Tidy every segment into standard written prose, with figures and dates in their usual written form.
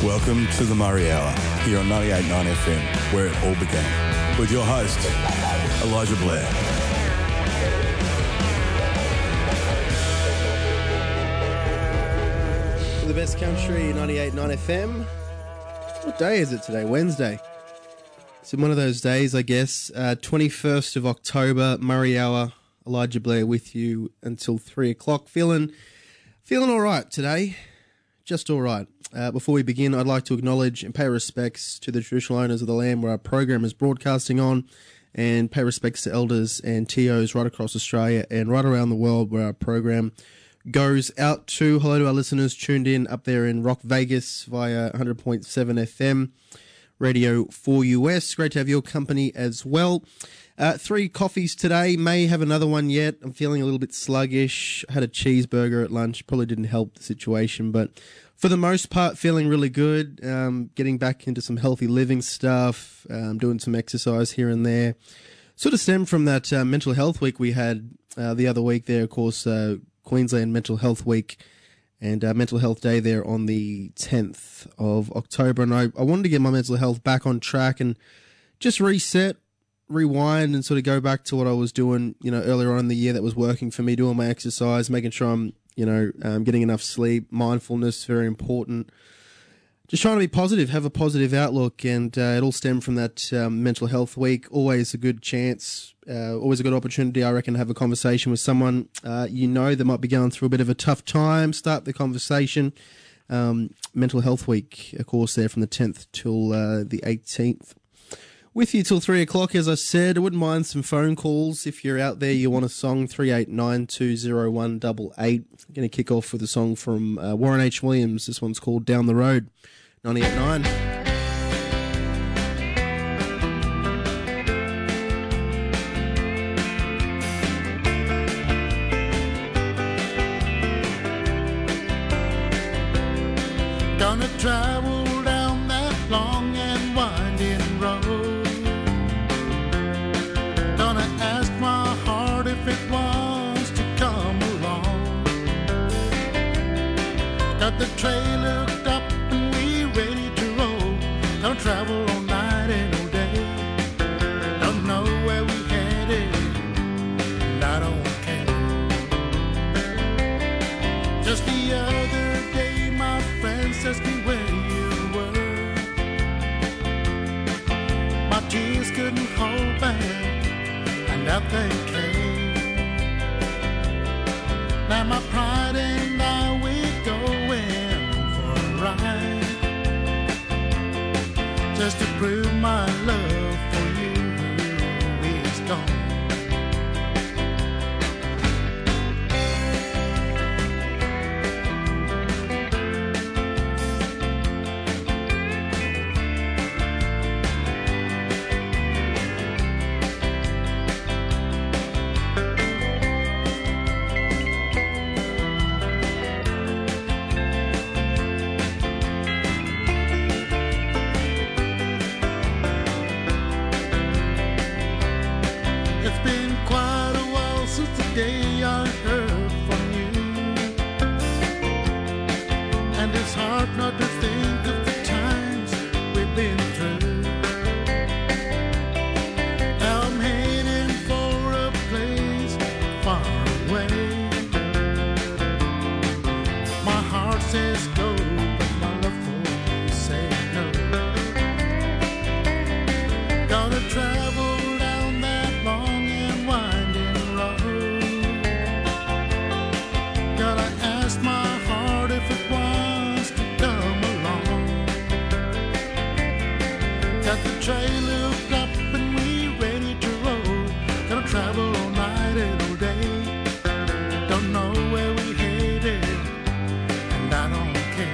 Welcome to the Murray Hour here on 98.9 FM, where it all began, with your host, Elijah Blair. The best country, 98.9 FM. What day is it today? Wednesday. It's one of those days, I guess. 21st of October, Murray Hour, Elijah Blair with you until 3 o'clock. Feeling all right today. Just all right. Before we begin, I'd like to acknowledge and pay respects to the traditional owners of the land where our program is broadcasting on, and pay respects to elders and TOs right across Australia and right around the world where our program goes out to. Hello to our listeners tuned in up there in Rock Vegas via 100.7 FM, Radio 4 US. Great to have your company as well. 3 coffees today. May have another one yet. I'm feeling a little bit sluggish. I had a cheeseburger at lunch. Probably didn't help the situation, but for the most part, feeling really good. Getting back into some healthy living stuff. Doing some exercise here and there. Sort of stemmed from that mental health week we had the other week there. Of course, Queensland Mental Health Week and Mental Health Day there on the 10th of October. And I wanted to get my mental health back on track and just reset, rewind, and sort of go back to what I was doing, earlier on in the year that was working for me, doing my exercise, making sure I'm, getting enough sleep, mindfulness, very important. Just trying to be positive, have a positive outlook, and it all stemmed from that mental health week. Always a good chance, always a good opportunity, I reckon, to have a conversation with someone that might be going through a bit of a tough time. Start the conversation. Mental Health Week, of course, there from the 10th till the 18th. With you till 3 o'clock, as I said. I wouldn't mind some phone calls. If you're out there, you want a song, 389-201-88. I'm going to kick off with a song from Warren H. Williams. This one's called Down the Road, 98.9. Gonna travel down that long and winding road. Gonna ask my heart if it wants to come along. Got the trailer hooked up and we ready to roll. Gonna travel all night and all day. Don't know where we headed, and I don't care. Just the other day my friends asked me where you were. My tears couldn't hold back, and out they came. Now my pride and I, we're going for a ride, just to prove my love for you is gone. It's been quite a while since the day I heard from you, and it's hard not to think of the times we've been through. Now I'm heading for a place far away. My heart says go, but my love for you says no. Gonna travel down that long and winding road. Gotta ask my heart if it wants to come along. Got the trailer hooked up and we ready to roll. Gonna travel all night and all day. Don't know where we headed, and I don't care.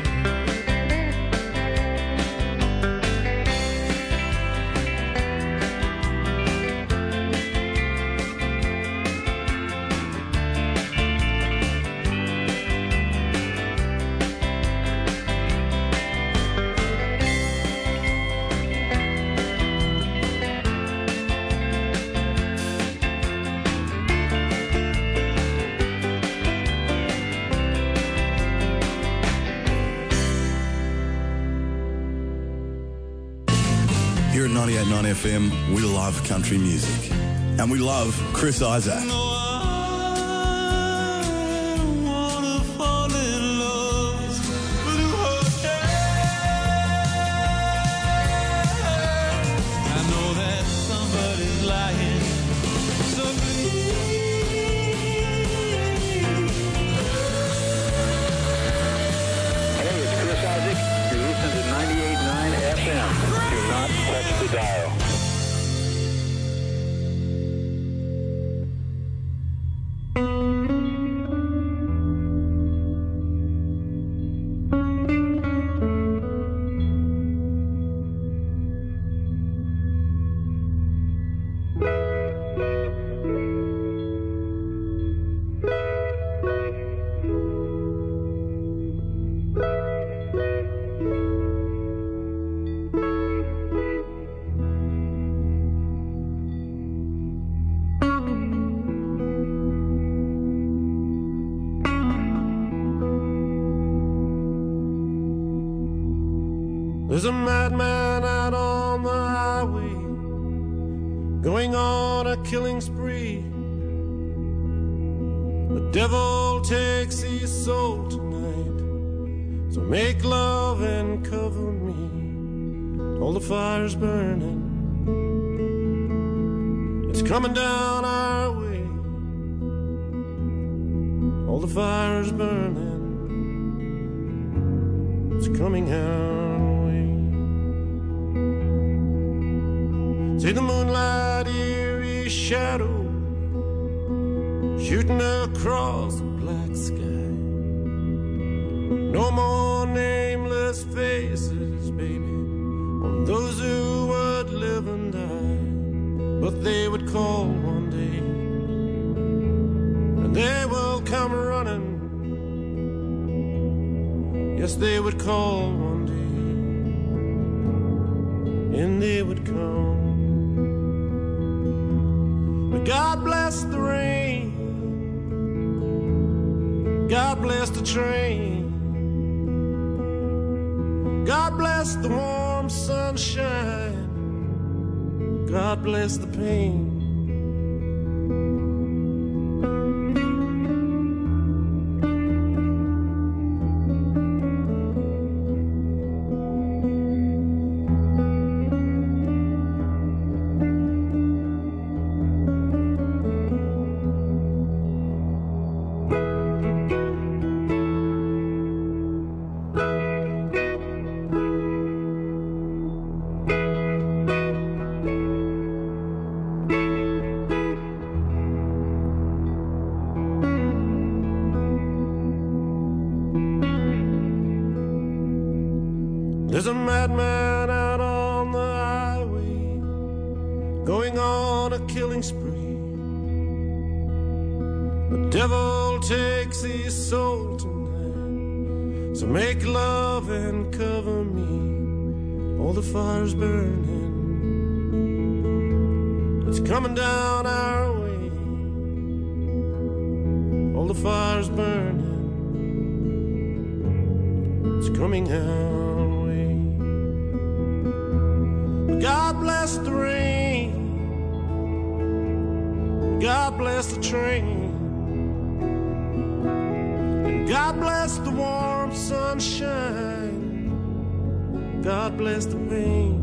Here at 98.9 FM, we love country music. And we love Chris Isaac. There's a madman out on the highway, going on a killing spree. The devil takes his soul tonight, so make love and cover me. All the fire's burning, it's coming down our way. All the fire's burning, it's coming our way. See the moonlight, eerie shadow shooting across the black sky. No more nameless faces, baby, on those who would live and die. But they would call one day, and they will come running. Yes, they would call one day, and they would come. God bless the rain, God bless the train, God bless the warm sunshine, God bless the pain. There's a madman out on the highway, going on a killing spree. The devil takes his soul tonight, so make love and cover me. All the fire's burning, it's coming down our way. All the fire's burning, it's coming our way. God bless the rain, God bless the train, and God bless the warm sunshine, God bless the pain.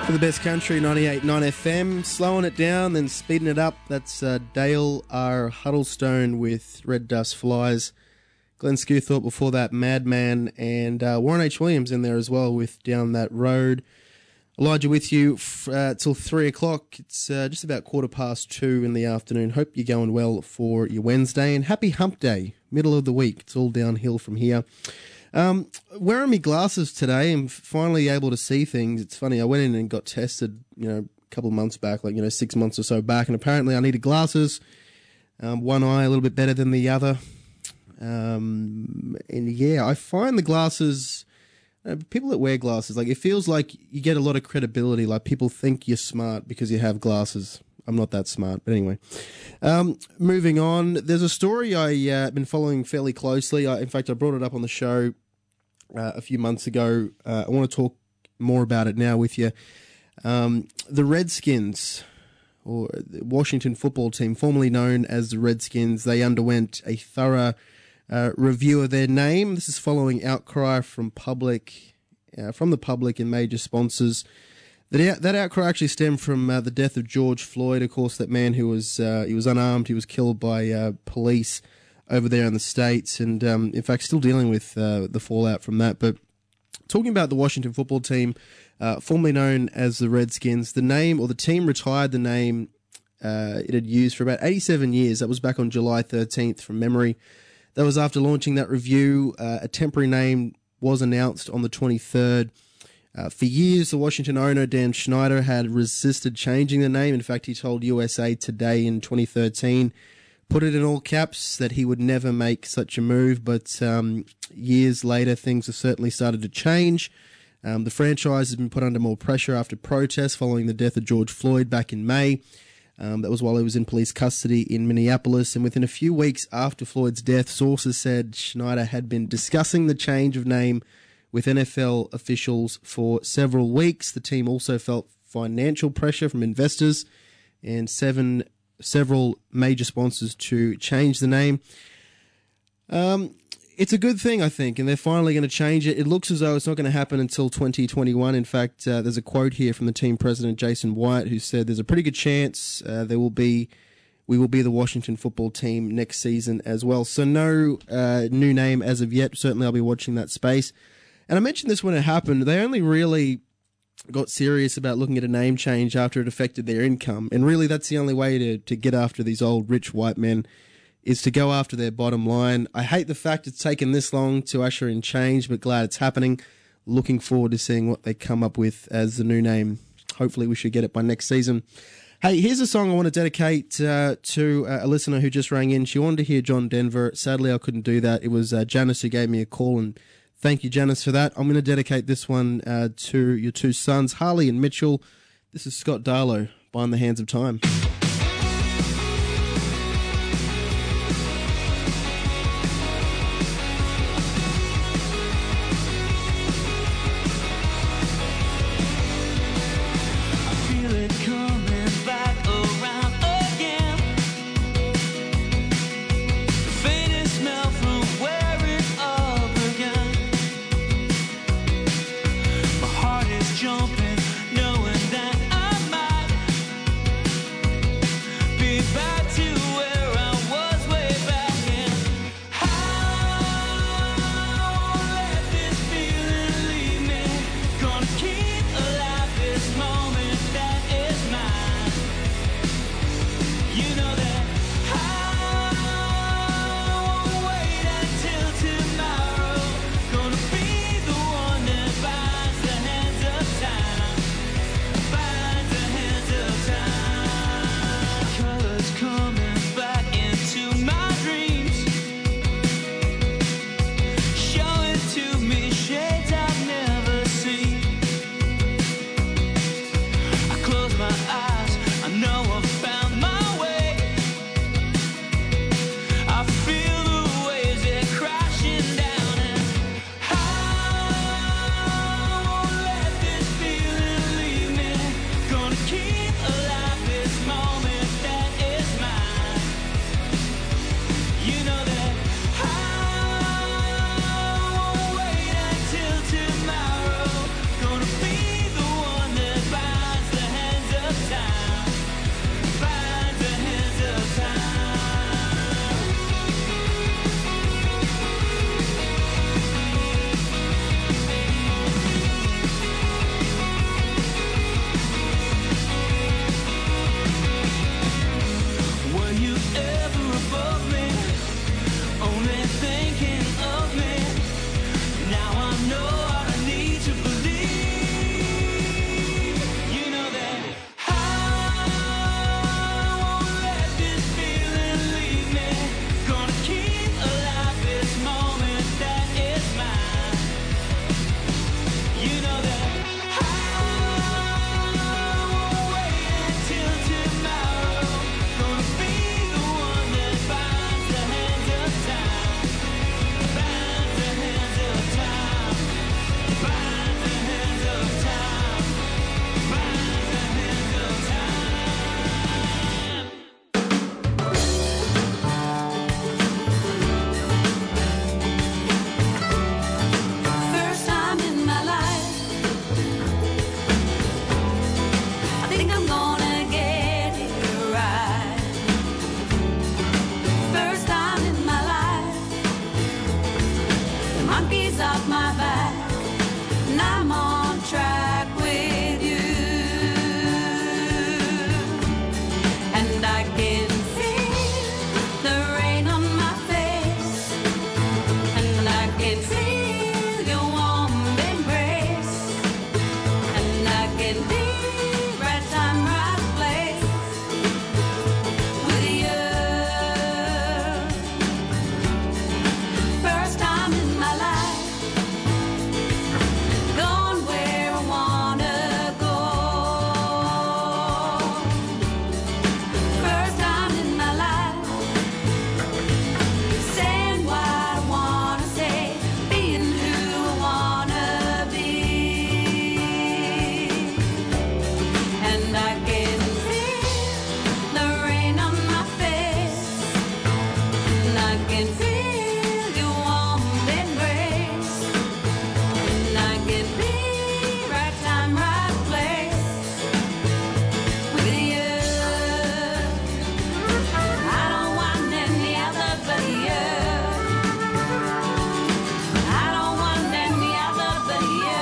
For the best country, 98.9 FM. Slowing it down, then speeding it up. That's Dale R. Huddlestone with Red Dust Flies. Glenn Skewthorpe before that, Madman, and Warren H. Williams in there as well with Down That Road. Elijah with you till 3 o'clock. It's just about 2:15 in the afternoon. Hope you're going well for your Wednesday. And happy hump day, middle of the week. It's all downhill from here. Wearing my glasses today, I'm finally able to see things. It's funny, I went in and got tested, a couple of months back, 6 months or so back, and apparently I needed glasses. One eye a little bit better than the other. And yeah, I find the glasses, people that wear glasses, it feels like you get a lot of credibility. Like people think you're smart because you have glasses. I'm not that smart, but anyway. Moving on, there's a story I've been following fairly closely. In fact, I brought it up on the show a few months ago. I want to talk more about it now with you. The Redskins, or the Washington football team, formerly known as the Redskins, they underwent a thorough review of their name. This is following outcry from the public and major sponsors. That outcry actually stemmed from the death of George Floyd. Of course, that man who was he was unarmed. He was killed by police over there in the States, and in fact, still dealing with the fallout from that. But talking about the Washington football team, formerly known as the Redskins, the name, or the team, retired the name it had used for about 87 years. That was back on July 13th, from memory. That was after launching that review. A temporary name was announced on the 23rd. For years, the Washington owner, Dan Schneider, had resisted changing the name. In fact, he told USA Today in 2013, put it in all caps, that he would never make such a move. But years later, things have certainly started to change. The franchise has been put under more pressure after protests following the death of George Floyd back in May. That was while he was in police custody in Minneapolis. And within a few weeks after Floyd's death, sources said Schneider had been discussing the change of name with NFL officials for several weeks. The team also felt financial pressure from investors and several major sponsors to change the name. It's a good thing, I think, and they're finally going to change it. It looks as though it's not going to happen until 2021. In fact, there's a quote here from the team president, Jason White, who said there's a pretty good chance we will be the Washington football team next season as well. So no new name as of yet. Certainly I'll be watching that space. And I mentioned this when it happened. They only really got serious about looking at a name change after it affected their income. And really, that's the only way to get after these old rich white men, is to go after their bottom line. I hate the fact it's taken this long to usher in change, but glad it's happening. Looking forward to seeing what they come up with as the new name. Hopefully we should get it by next season. Hey, here's a song I want to dedicate to a listener who just rang in. She wanted to hear John Denver. Sadly, I couldn't do that. It was Janice who gave me a call, and thank you, Janice, for that. I'm going to dedicate this one to your two sons, Harley and Mitchell. This is Scott Darlow, Behind the Hands of Time. Jumping, knowing that I might can feel your warm embrace. And I can be right time, right place with you. I don't want any other but you. I don't want any other but you.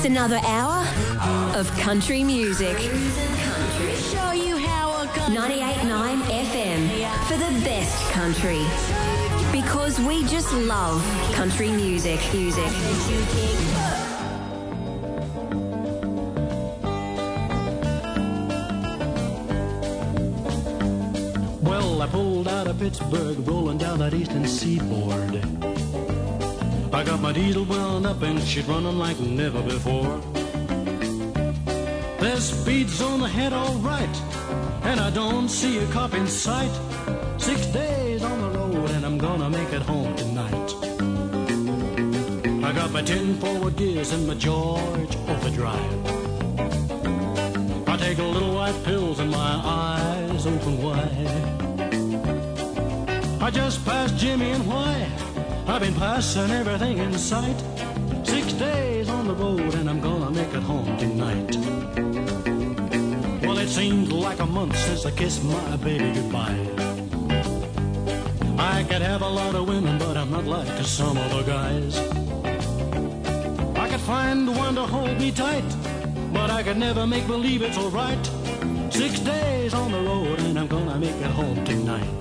It's another hour of country music. Show you how a country 98.9 FM for the best country. Because we just love country music. Well, I pulled out of Pittsburgh, rolling down that eastern seaboard. I got my diesel wound up and she's running like never before. There's speeds on the head all right, and I don't see a cop in sight. 6 days on the road and I'm gonna make it home tonight. I got my 10 forward gears and my George overdrive. I take a little white pills and my eyes open wide. I just passed Jimmy and why? I've been passing everything in sight. 6 days on the road and I'm gonna make it home tonight. Well, it seems like a month since I kissed my baby goodbye. I could have a lot of women, but I'm not like some other guys. I could find one to hold me tight, but I could never make believe it's alright. 6 days on the road and I'm gonna make it home tonight.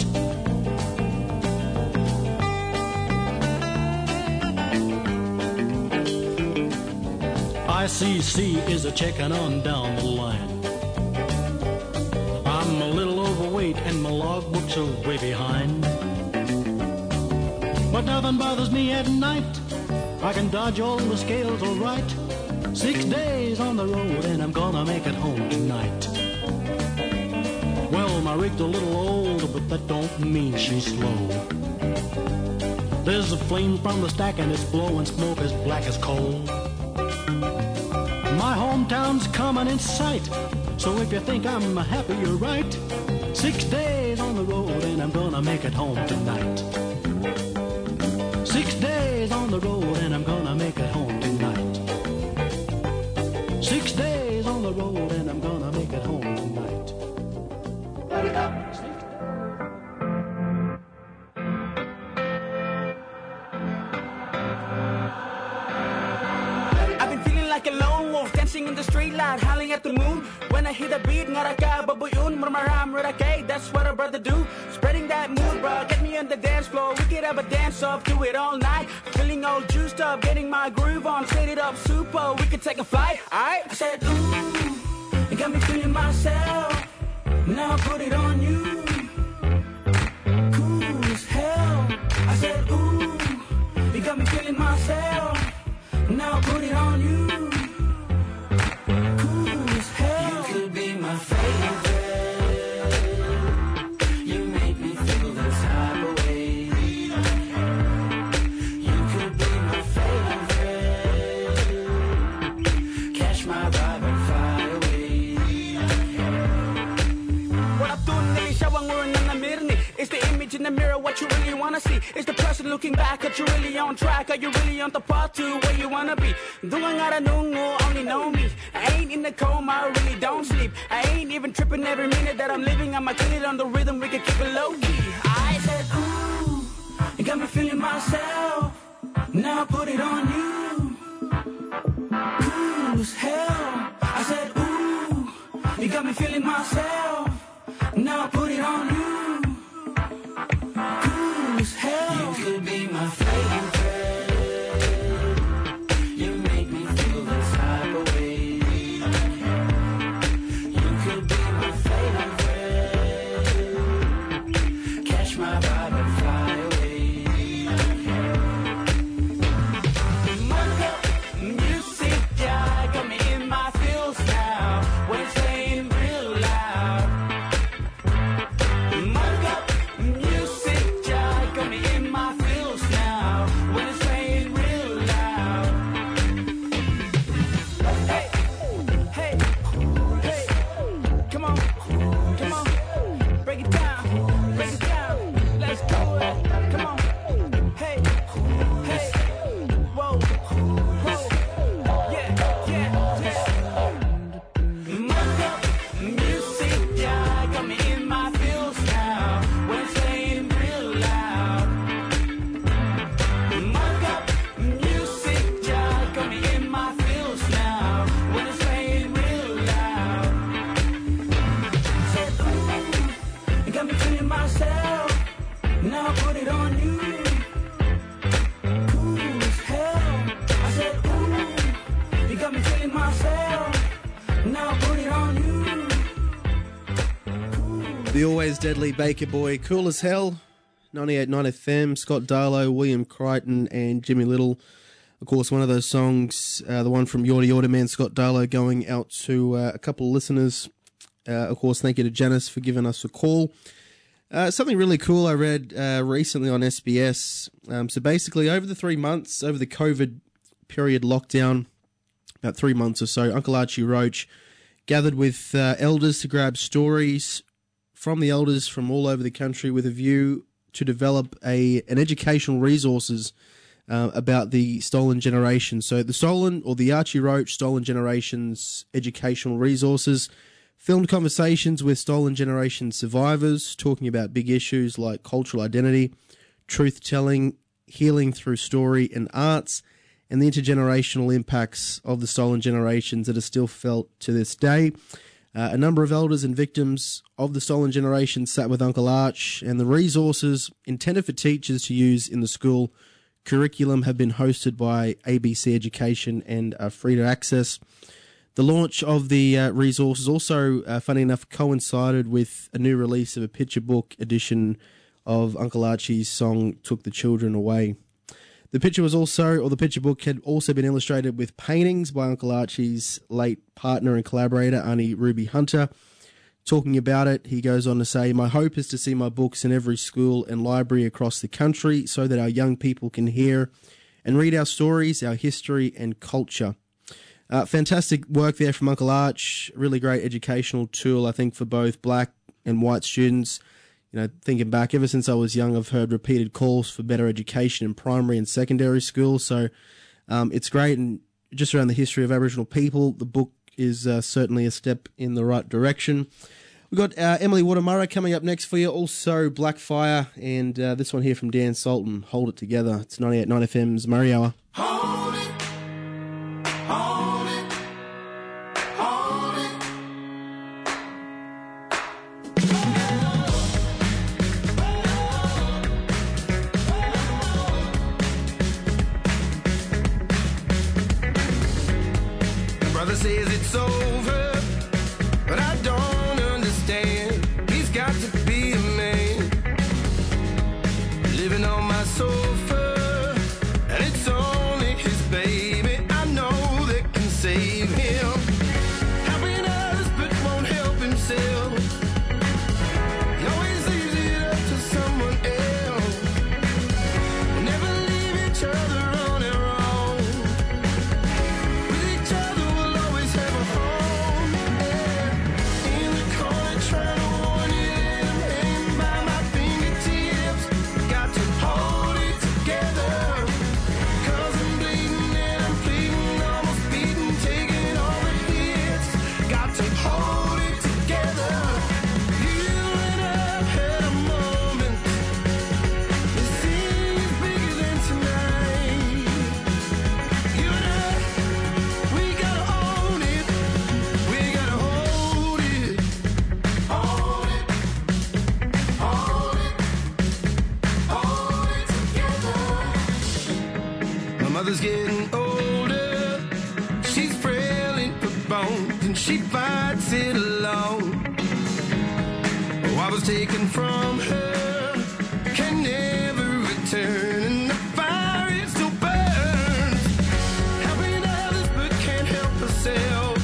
ICC is a checking on down the line. I'm a little overweight and my logbooks are way behind. But nothing bothers me at night. I can dodge all the scales all right. 6 days on the road and I'm gonna make it home tonight. Well, my rig's a little old, but that don't mean she's slow. There's a flame from the stack and it's blowing smoke as black as coal. My hometown's coming in sight, so if you think I'm happy, you're right. 6 days on the road and I'm gonna make it home tonight. 6 days on the road and I'm gonna make it home tonight. 6 days on the road and I'm gonna make it home tonight. Light it up. Like a lone wolf dancing in the street light, howling at the moon. When I hear the beat, ngaraka babuyun murmaram murakay. That's what a brother do, spreading that mood, bro. Get me on the dance floor, we could have a dance off, do it all night. Feeling all juiced up, getting my groove on, set it up super. We could take a flight, alright? I said, ooh, you got me feeling myself. Now I put it on you. Cool as hell. I said, ooh, you got me feeling myself. Now I put it on you. Cool as hell. You could be my favorite. You make me feel this type of way. You could be my favorite. Catch my vibe and fly away. What I'm doing, nili shawang mo na namirni. It's the image in the mirror, what you really wanna see. It's the person looking back, are you really on track? Are you really on the path to where you wanna be? Doing out of nungo, only know me. I ain't in the coma, I really don't sleep. I ain't even tripping every minute that I'm living. I'ma kill it on the rhythm, we can keep it low key. I said, ooh, you got me feeling myself. Now I put it on you. Cool as hell. I said, ooh, you got me feeling myself. Now I put it on you. Cool as hell. You could be my favorite. You make me feel this type of way. You could be my favorite. Catch my vibe and fly away. Monica, music, yeah, got me in my feels now. When it's playing real loud. myself, now I put it on you. The always deadly Baker Boy, Cool as Hell, 98.9 FM, Scott Darlow, William Crichton and Jimmy Little. Of course, one of those songs, the one from Yorta Yorta Man, Scott Darlow, going out to a couple of listeners. Of course, thank you to Janice for giving us a call. Something really cool I read recently on SBS. So basically, over the 3 months, over the COVID period lockdown, about 3 months or so, Uncle Archie Roach gathered with elders to grab stories from the elders from all over the country with a view to develop an educational resources about the stolen generation. So the Archie Roach Stolen Generations Educational Resources filmed conversations with stolen generation survivors, talking about big issues like cultural identity, truth-telling, healing through story and arts, and the intergenerational impacts of the stolen generations that are still felt to this day. A number of elders and victims of the stolen generation sat with Uncle Arch, and the resources intended for teachers to use in the school curriculum have been hosted by ABC Education and Free to Access. The launch of the resources also, funny enough, coincided with a new release of a picture book edition of Uncle Archie's song Took the Children Away. The picture book had also been illustrated with paintings by Uncle Archie's late partner and collaborator, Auntie Ruby Hunter. Talking about it, he goes on to say, "My hope is to see my books in every school and library across the country so that our young people can hear and read our stories, our history and culture." Fantastic work there from Uncle Arch. Really great educational tool, I think, for both black and white students. You know, thinking back, ever since I was young, I've heard repeated calls for better education in primary and secondary school. So it's great. And just around the history of Aboriginal people, the book is certainly a step in the right direction. We've got Emily Watermurra coming up next for you. Also Blackfire, and this one here from Dan Sultan, Hold It Together. It's 98.9 FM's Murray Hour. Hold it, hold it, hold it. Brother says it's over, but I don't understand. He's got to be a man, living on my sofa, and it's only his baby I know that can save him. Helping others but won't help himself. He always leaves it up to someone else. We'll never leave each other on our own. With each other we'll always have a home. Yeah. In the corner trying to warn you that I'm hanging by my fingertips. Got to hold it together. 'Cause I'm bleeding and I'm pleading, almost beating, taking all the hits. Got to hold it together. You and I've had a moment. This thing is bigger than tonight. You and I, we gotta own it. We gotta hold it. Hold it. Hold it. Hold it together. My mother's getting older. She's frail in her bones and she fights it alone. Oh, I was taken from her, can never return, and the fire it still burns. Helping others but can't help herself.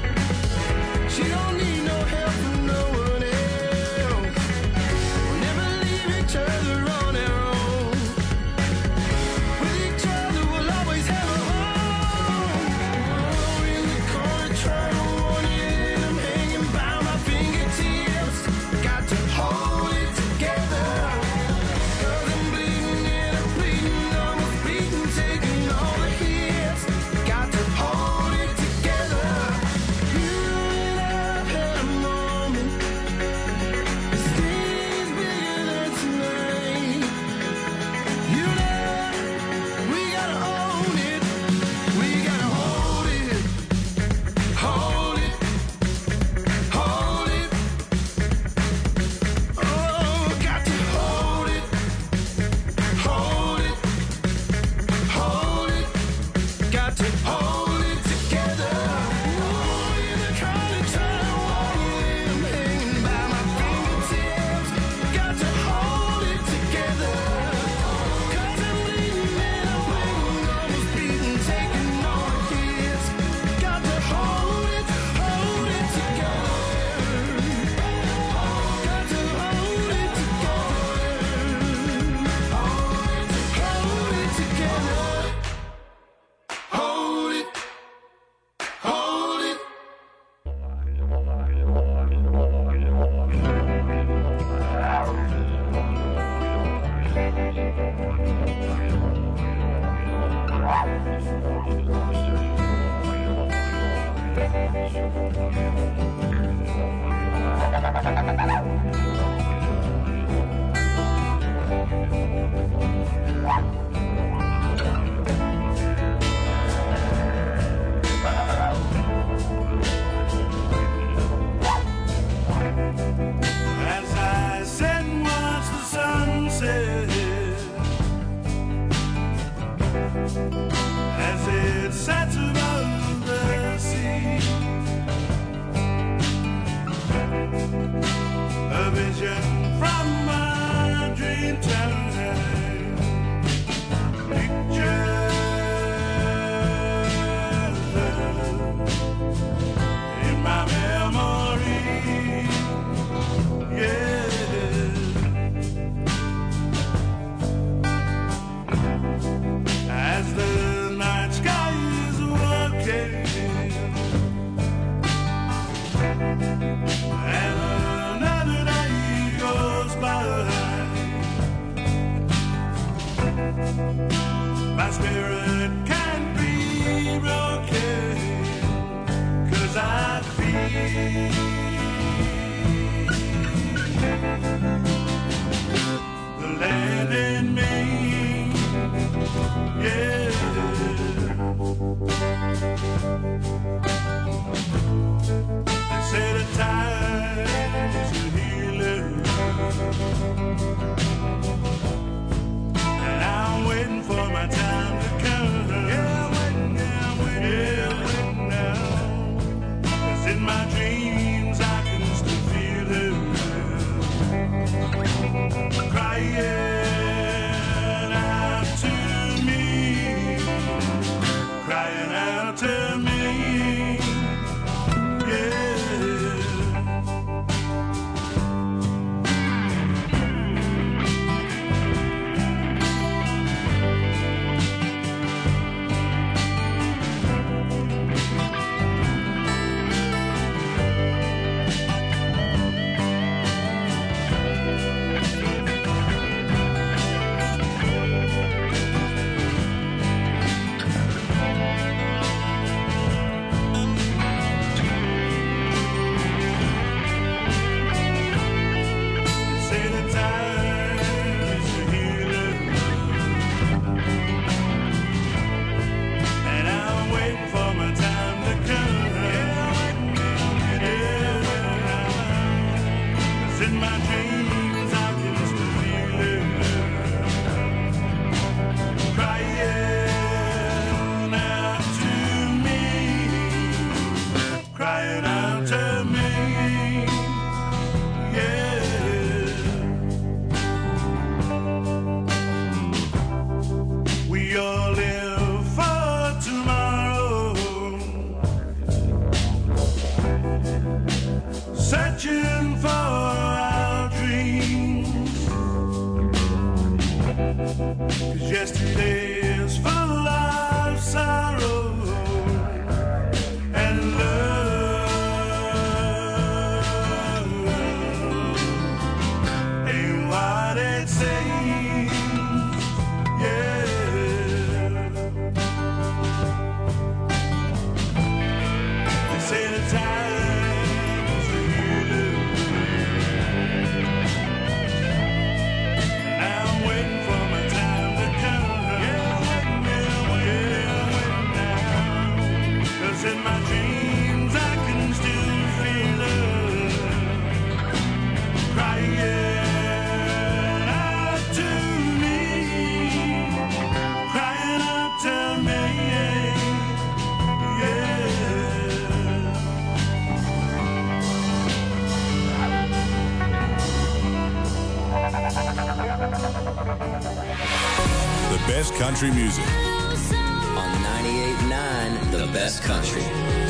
She don't need no help from no one else. We'll never leave each other on our own. With each other we'll always have a home. Oh, in the corner trying to warn you that I'm hanging by my fingertips. Got to hold it together. My spirit can't be broken, 'cause I feel the land in me, yeah. They say the time is a healer, and I'm waiting for my time to come. Yeah, I'm waiting now. 'Cause in my dreams I can still feel her crying out to me, crying out to me, yeah. Say the time is a healer, and I'm waiting for my time to come. Yeah, 'cause in my dreams I can still feel it crying out to me, crying out to me, yeah. We all live for tomorrow, searching for our dreams, 'cause yesterday is full of sorrow and love ain't what it seems, yeah. They say the time is a healer, and I'm waiting for my time to come. Yeah, waiting now. 'Cause in my dreams I can still feel her crying out to me, crying out to me, yeah. The best country music. On 98.9, The Best Country.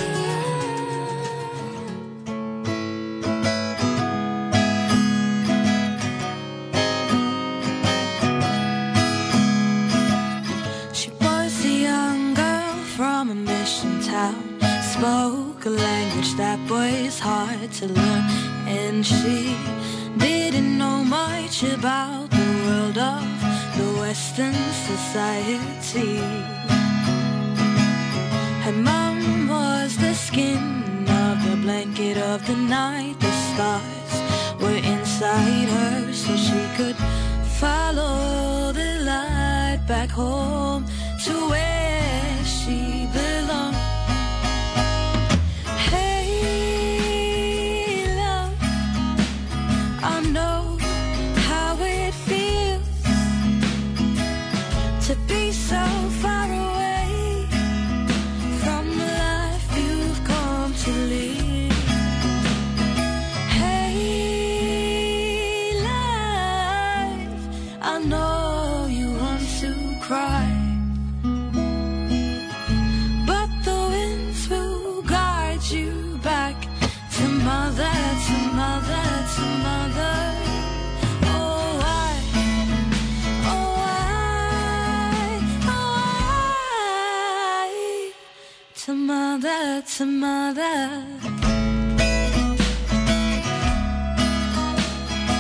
She was a young girl from a mission town, spoke a language that was hard to learn, and she didn't know much about the world of the Western society. Her mom was the skin of the blanket of the night. The stars were inside her, so she could follow the light back home to where she belonged. Hey, love, I know how it feels to be so far away from the life you've come to live. Hey, life, I know you want to cry, but the winds will guide you back to mother, to mother, to mother. Oh, why, oh, why, oh, why, to mother, to mother.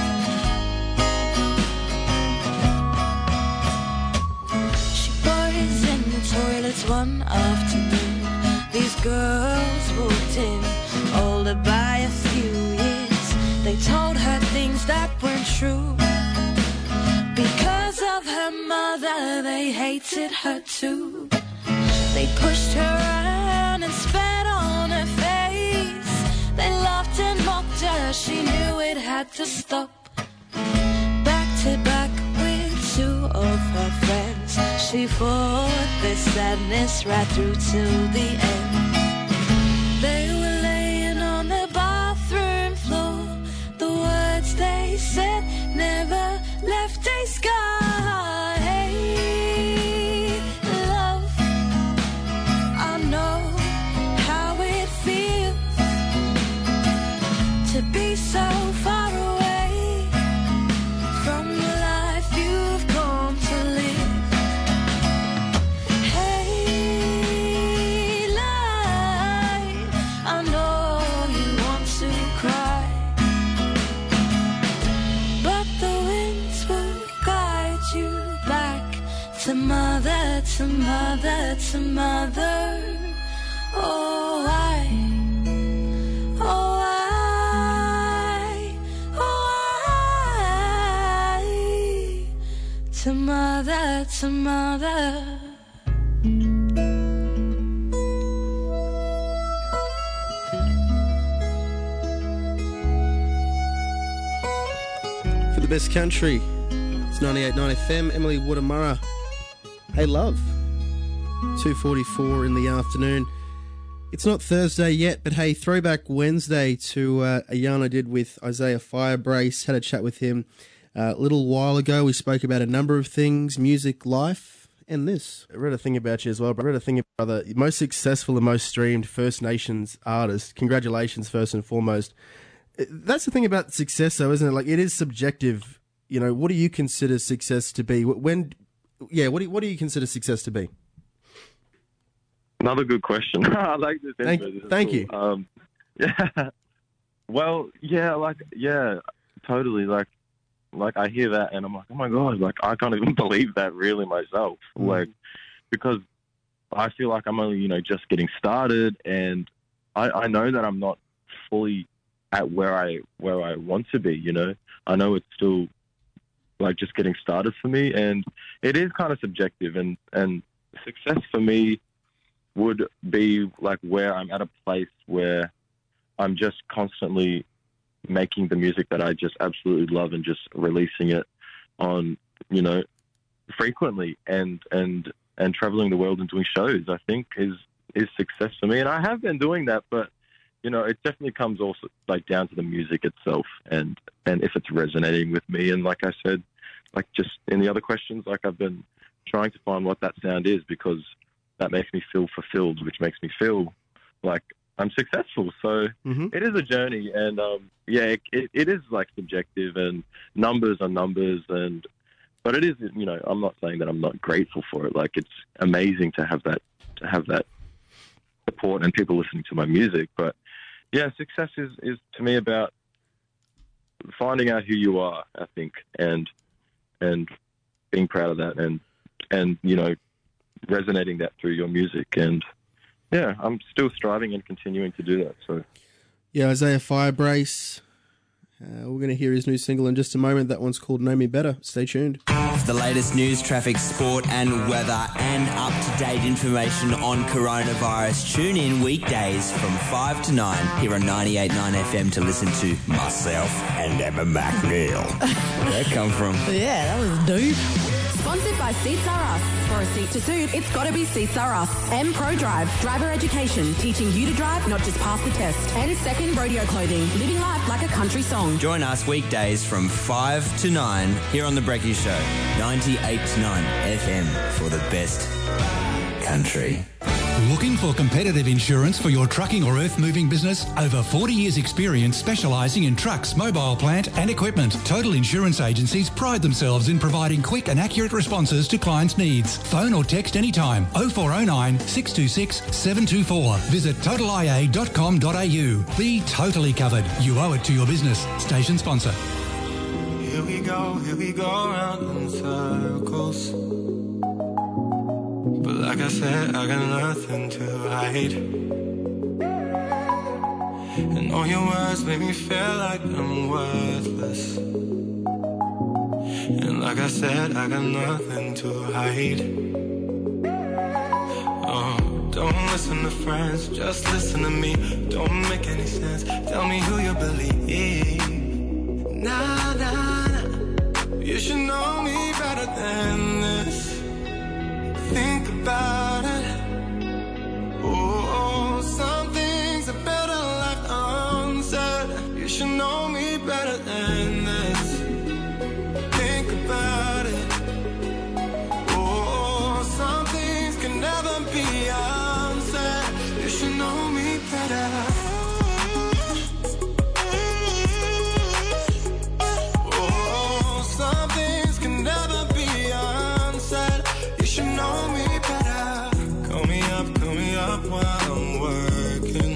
She was girls walked in, older by a few years. They told her things that weren't true. Because of her mother, they hated her too. They pushed her around and spat on her face. They laughed and mocked her, she knew it had to stop. Back to back with two of her friends, she fought their sadness right through till the end. They were laying on the bathroom floor. The words they said never left a scar. Hey, love, I know how it feels to be so far away from the life you've come to live. Hey, life, I know you want to cry, but the winds will guide you back to mother, to mother, to mother. Oh, to mother, to mother. For the best country, it's 98.9 FM. Emily Woodamurra. Hey, love. 2:44 in the afternoon. It's not Thursday yet, but hey, throwback Wednesday to a yarn I did with Isaiah Firebrace. Had a chat with him a little while ago. We spoke about a number of things, music, life, and this. I read a thing about you as well, but I read a thing about the most successful and most streamed First Nations artist. Congratulations, first and foremost. That's the thing about success, though, isn't it? Like, it is subjective. You know, what do you consider success to be? What do you consider success to be? Another good question. I like this. Thank you. Yeah. Well, yeah, totally. Like I hear that and I'm like, oh my God, like I can't even believe that really myself. Like, because I feel like I'm only, just getting started, and I know that I'm not fully at where I want to be, I know it's still like just getting started for me, and it is kind of subjective, and success for me would be like where I'm at a place where I'm just constantly making the music that I just absolutely love and just releasing it on, frequently and traveling the world and doing shows, I think is success for me. And I have been doing that, but, it definitely comes also like down to the music itself and if it's resonating with me. And like I said, like just in the other questions, like I've been trying to find what that sound is, because that makes me feel fulfilled, which makes me feel like I'm successful. So It is a journey, and it is like subjective, and numbers are numbers, but it is, I'm not saying that I'm not grateful for it. Like, it's amazing to have that support and people listening to my music. But yeah, success is to me about finding out who you are, I think, and being proud of that, and resonating that through your music. And yeah, I'm still striving and continuing to do that. So yeah, Isaiah Firebrace. We're going to hear his new single in just a moment. That one's called Know Me Better. Stay tuned. For the latest news, traffic, sport and weather, and up-to-date information on coronavirus, tune in weekdays from 5 to 9 here on 98.9 FM to listen to myself and Emma McNeil. Where'd that come from? Yeah, that was dope. Sponsored by Seats Are Us. For a seat to suit, it's got to be Seats Are Us. M Pro Drive, driver education, teaching you to drive, not just pass the test. And Second Rodeo Clothing, living life like a country song. Join us weekdays from 5 to 9 here on The Brekkie Show. 98.9 FM for the best country. Looking for competitive insurance for your trucking or earth-moving business? Over 40 years' experience specialising in trucks, mobile plant and equipment. Total Insurance agencies pride themselves in providing quick and accurate responses to clients' needs. Phone or text anytime 0409 626 724. Visit totalia.com.au. Be totally covered. You owe it to your business. Station sponsor. Here we go round in circles. But like I said, I got nothing to hide. And all your words make me feel like I'm worthless. And like I said, I got nothing to hide. Oh, don't listen to friends, just listen to me. Don't make any sense, tell me who you believe. Nah, nah, nah, you should know me better than this. Think about it. Oh, some things are better left unsaid. You should know me better than this. Think about it. Oh, some things can never be unsaid. You should know me better. Oh, some things can never be unsaid. You should know me better. Call me up while I'm working,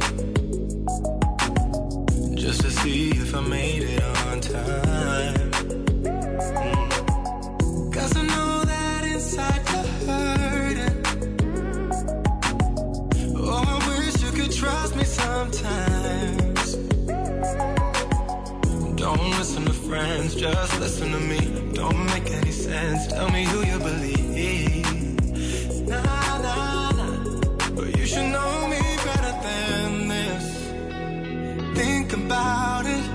just to see if I made it on time. Cause I know that inside you're hurting. Oh, I wish you could trust me sometimes. Don't listen to friends, just listen to me. Don't make any sense, tell me who you believe. Nah, nah, nah, but you should know me better than this. Think about it.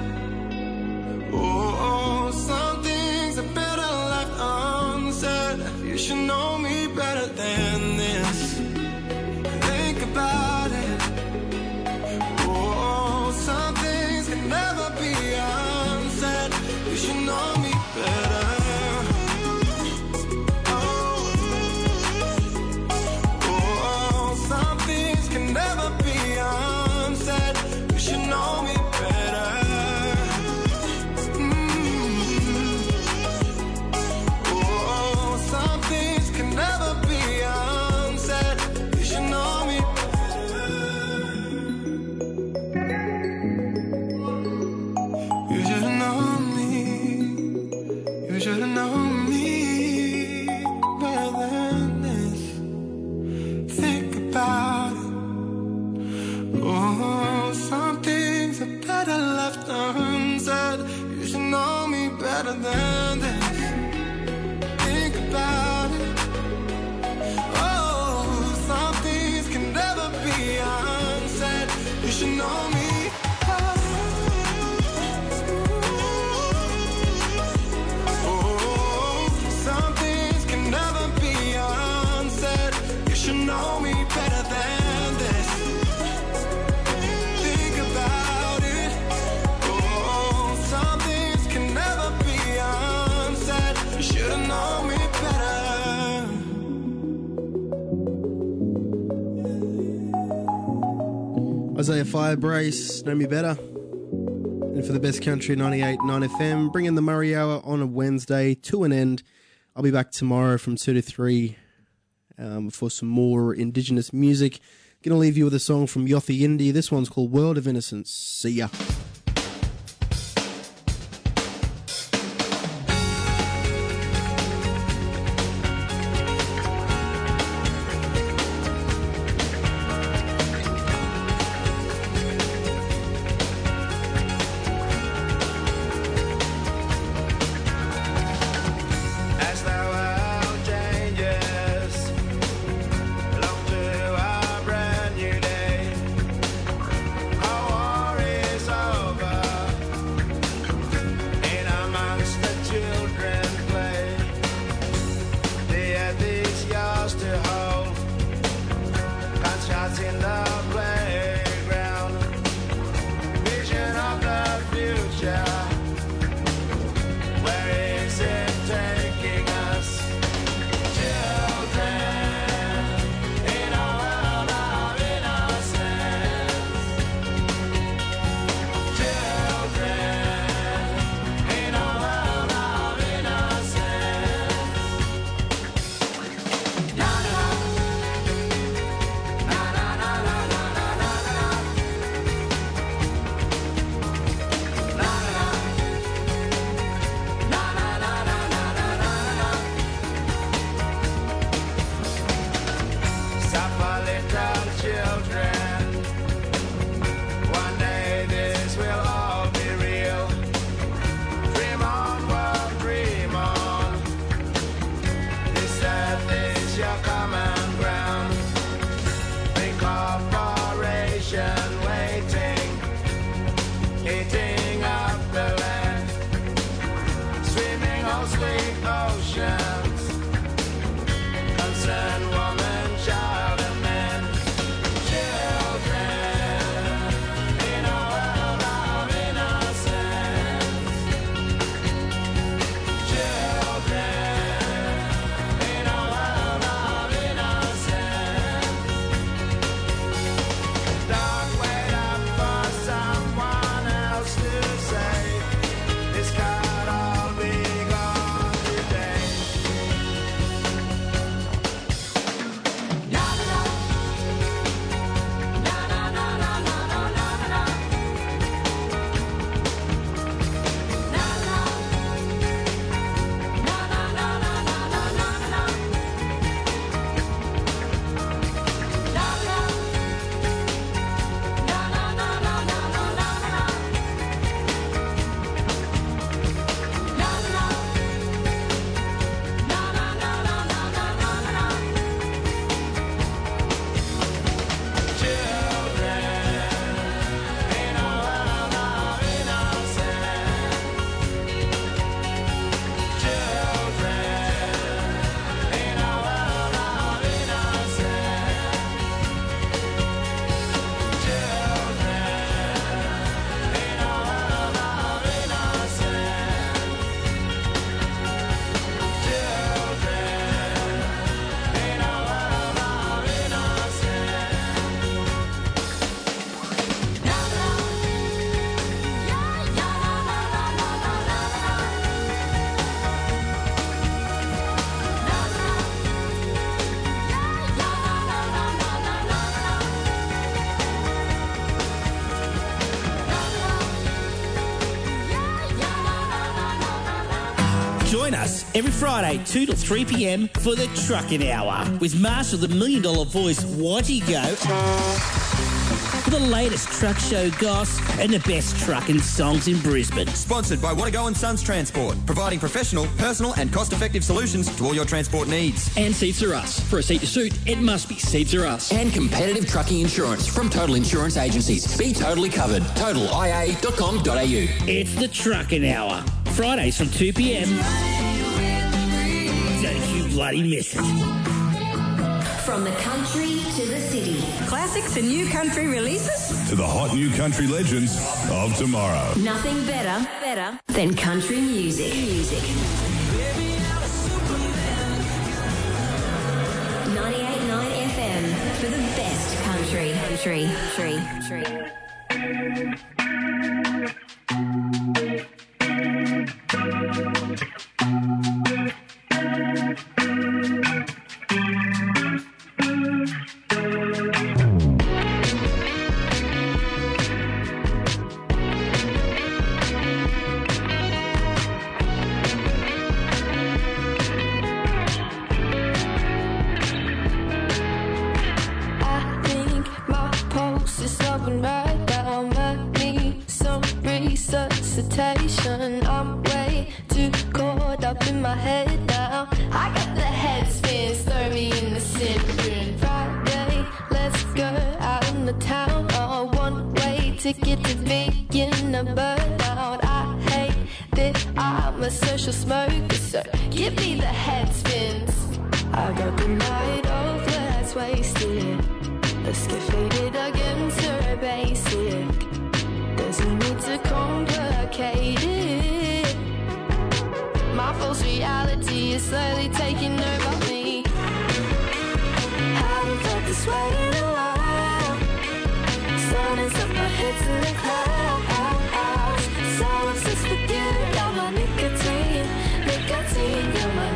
Oh, some things are better left unsaid. You should know me better than this. Think about it. Oh, some things can never be unsaid. You should know me better. Oh, some things can never be unsaid. You should know me better. Oh, some things can never be unsaid. You should know me better. You should have known me. You should have known me better than this. Think about it. Oh, some things are better left unsaid. You should know me better than this. Think about it. Oh, some things can never be unsaid. You should know me. Oh, some things can never be unsaid. You should know me better than this. Think about it. Oh, some things can never be unsaid. You should have known me better. Isaiah Firebrace, Know Me Better. And for the best country, 98.9 FM, bringing the Murray Hour on a Wednesday to an end. I'll be back tomorrow from 2 to 3 for some more Indigenous music. Going to leave you with a song from Yothi Indi. This one's called World of Innocence. See ya. As the world changes, along to a brand new day, our war is Join us every Friday, 2 to 3 p.m. for the Trucking Hour with Marshall, the $1 Million Voice, Whitey Go, for the latest truck show goss and the best trucking songs in Brisbane. Sponsored by Wanna Go and Sons Transport, providing professional, personal and cost-effective solutions to all your transport needs. And Seats Are Us. For a seat to suit, it must be Seats Are Us. And competitive trucking insurance from Total Insurance Agencies. Be totally covered. TotalIA.com.au. It's the Trucking Hour. Fridays from 2 p.m. Don't you bloody miss it. From the country to the city. Classics and new country releases. To the hot new country legends of tomorrow. Nothing better than country music. 98.9 FM for the best country. I'm way too caught up in my head now. I got the head spin, throw me in the center. Friday, let's go out in the town. Oh, one-way ticket to begin a burnout. I hate that I'm a social smoker, so give me the head spins. I got the night off, let's waste it. Let's get faded again to a basic. There's no need to complicate it. My false reality is slowly taking over me. Haven't felt this way in a while. Sun is up, my head's in the clouds. So obsessed with you, you're my nicotine. You're my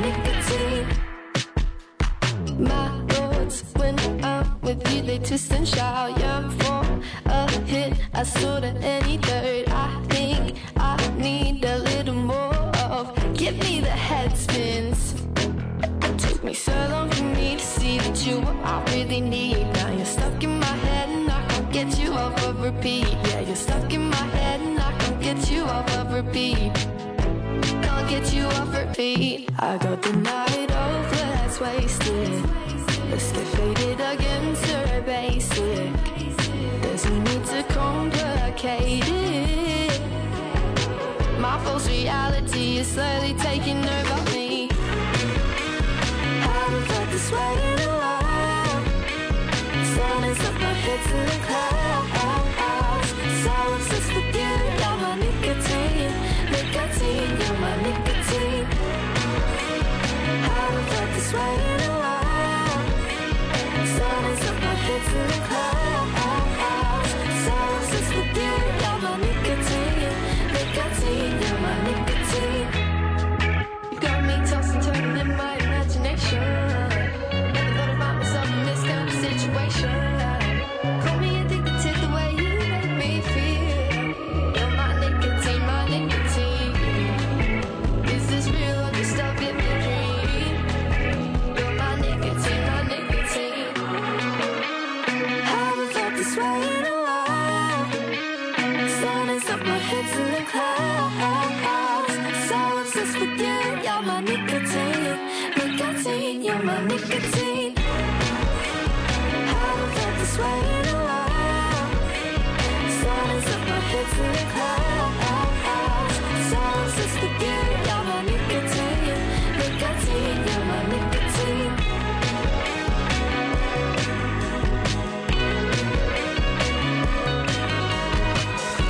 nicotine. My thoughts when I'm with you, they twist and shout. You're for a hit, I sort of any dirt. I think I need a little more of. Give me the head spins. It took me so long for me to see that you what I really need. Now you're stuck in my head and I can't get you off of repeat. Yeah, you're stuck in my head and I can't get you off of repeat. Can't get you off repeat. I got the night off, let's waste it. Let's get faded again to a basic. There's no need to complicate it. My false reality is slowly taking over me. Haven't felt this way in a while. Sun is up, my head's in the clouds.